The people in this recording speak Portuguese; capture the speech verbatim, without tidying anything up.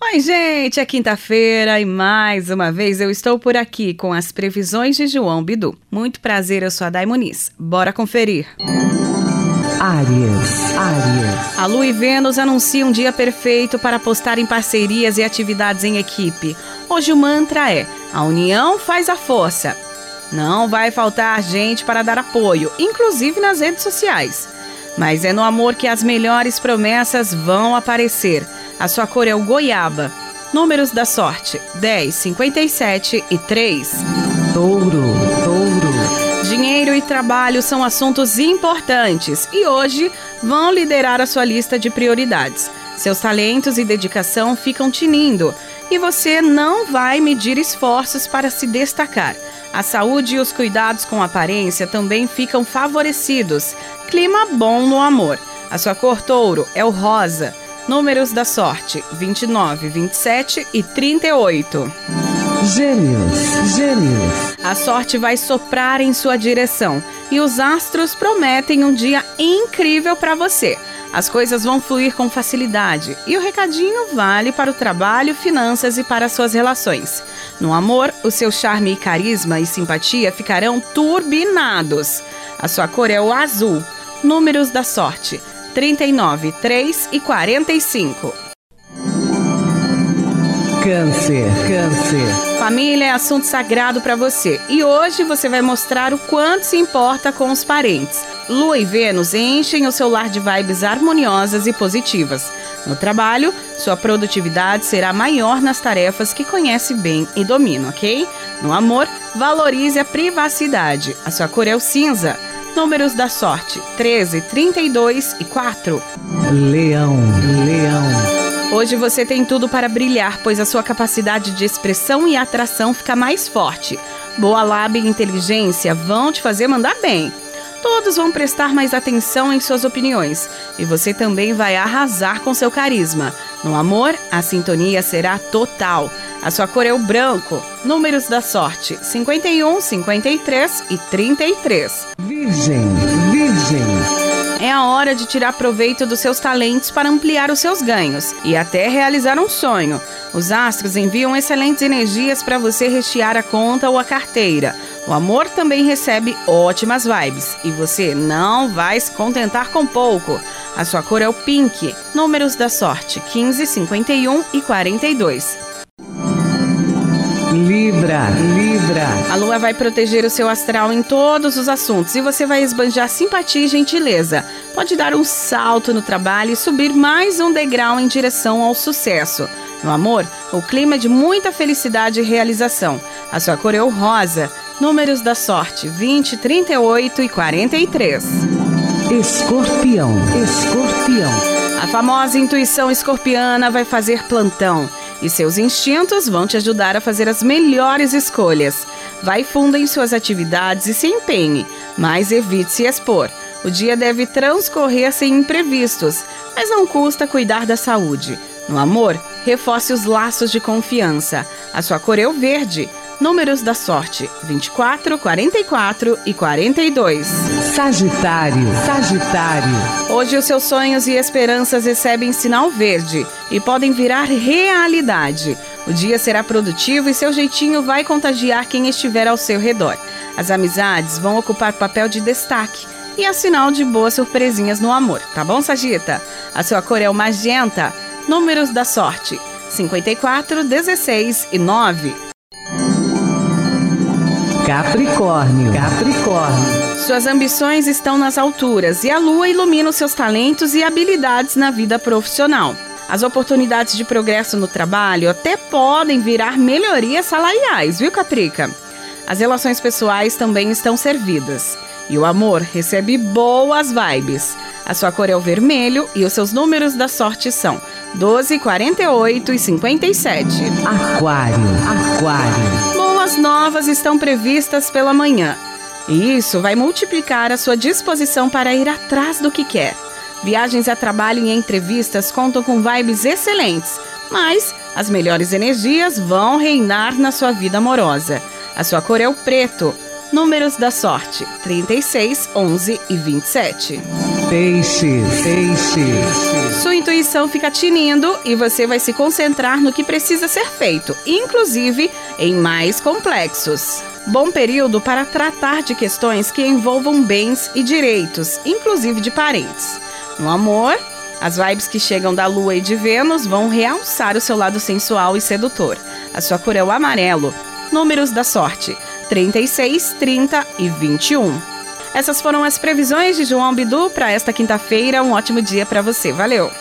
Oi, gente, é quinta-feira e mais uma vez eu estou por aqui com as previsões de João Bidu. Muito prazer, eu sou a Day Muniz. Bora conferir. Áries, Áries. A Lua e Vênus anunciam um dia perfeito para apostar em parcerias e atividades em equipe. Hoje o mantra é: a união faz a força. Não vai faltar gente para dar apoio, inclusive nas redes sociais. Mas é no amor que as melhores promessas vão aparecer. A sua cor é o goiaba. Números da sorte: dez, cinquenta e sete e três. Touro, Touro. Dinheiro e trabalho são assuntos importantes e hoje vão liderar a sua lista de prioridades. Seus talentos e dedicação ficam tinindo e você não vai medir esforços para se destacar. A saúde e os cuidados com a aparência também ficam favorecidos. Clima bom no amor. A sua cor touro é o rosa. Números da sorte: vinte e nove, vinte e sete e trinta e oito. Gêmeos, Gêmeos. A sorte vai soprar em sua direção e os astros prometem um dia incrível para você. As coisas vão fluir com facilidade e o recadinho vale para o trabalho, finanças e para suas relações. No amor, o seu charme e carisma e simpatia ficarão turbinados. A sua cor é o azul. Números da sorte: trinta e nove, três e quarenta e cinco. Câncer, Câncer. Família é assunto sagrado para você e hoje você vai mostrar o quanto se importa com os parentes. Lua e Vênus enchem o seu lar de vibes harmoniosas e positivas. No trabalho, sua produtividade será maior nas tarefas que conhece bem e domina, ok? No amor, valorize a privacidade. A sua cor é o cinza. Números da sorte: treze, trinta e dois e quatro. Leão, Leão. Hoje você tem tudo para brilhar, pois a sua capacidade de expressão e atração fica mais forte. Boa lábia e inteligência vão te fazer mandar bem. Todos vão prestar mais atenção em suas opiniões e você também vai arrasar com seu carisma. No amor, a sintonia será total. A sua cor é o branco. Números da sorte: cinquenta e um, cinquenta e três e trinta e três. Virgem, Virgem. É a hora de tirar proveito dos seus talentos para ampliar os seus ganhos e até realizar um sonho. Os astros enviam excelentes energias para você rechear a conta ou a carteira. O amor também recebe ótimas vibes e você não vai se contentar com pouco. A sua cor é o pink. Números da sorte: quinze, cinquenta e um e quarenta e dois. Libra, Libra. A lua vai proteger o seu astral em todos os assuntos e você vai esbanjar simpatia e gentileza. Pode dar um salto no trabalho e subir mais um degrau em direção ao sucesso. No amor, o clima é de muita felicidade e realização. A sua cor é o rosa. Números da sorte: vinte, trinta e oito e quarenta e três. Escorpião, Escorpião. A famosa intuição escorpiana vai fazer plantão. E seus instintos vão te ajudar a fazer as melhores escolhas. Vai fundo em suas atividades e se empenhe, mas evite se expor. O dia deve transcorrer sem imprevistos, mas não custa cuidar da saúde. No amor, reforce os laços de confiança. A sua cor é o verde. Números da sorte: vinte e quatro, quarenta e quatro e quarenta e dois. Sagitário, Sagitário. Hoje os seus sonhos e esperanças recebem sinal verde e podem virar realidade. O dia será produtivo e seu jeitinho vai contagiar quem estiver ao seu redor. As amizades vão ocupar papel de destaque e é sinal de boas surpresinhas no amor, tá bom, Sagita? A sua cor é o magenta. Números da sorte: cinquenta e quatro, dezesseis e nove. Capricórnio, Capricórnio. Suas ambições estão nas alturas e a lua ilumina os seus talentos e habilidades na vida profissional. As oportunidades de progresso no trabalho até podem virar melhorias salariais, viu, Caprica? As relações pessoais também estão servidas. E o amor recebe boas vibes. A sua cor é o vermelho e os seus números da sorte são doze, quarenta e oito e cinquenta e sete. Aquário, Aquário. Boas novas estão previstas pela manhã. E isso vai multiplicar a sua disposição para ir atrás do que quer. Viagens a trabalho e entrevistas contam com vibes excelentes, mas as melhores energias vão reinar na sua vida amorosa. A sua cor é o preto. Números da sorte: trinta e seis, onze e vinte e sete. Peixes, peixes. Sua intuição fica tinindo e você vai se concentrar no que precisa ser feito, inclusive em mais complexos. Bom período para tratar de questões que envolvam bens e direitos, inclusive de parentes. No amor, as vibes que chegam da Lua e de Vênus vão realçar o seu lado sensual e sedutor. A sua cor é o amarelo. Números da sorte: trinta e seis, trinta e vinte e um. Essas foram as previsões de João Bidu para esta quinta-feira. Um ótimo dia para você. Valeu!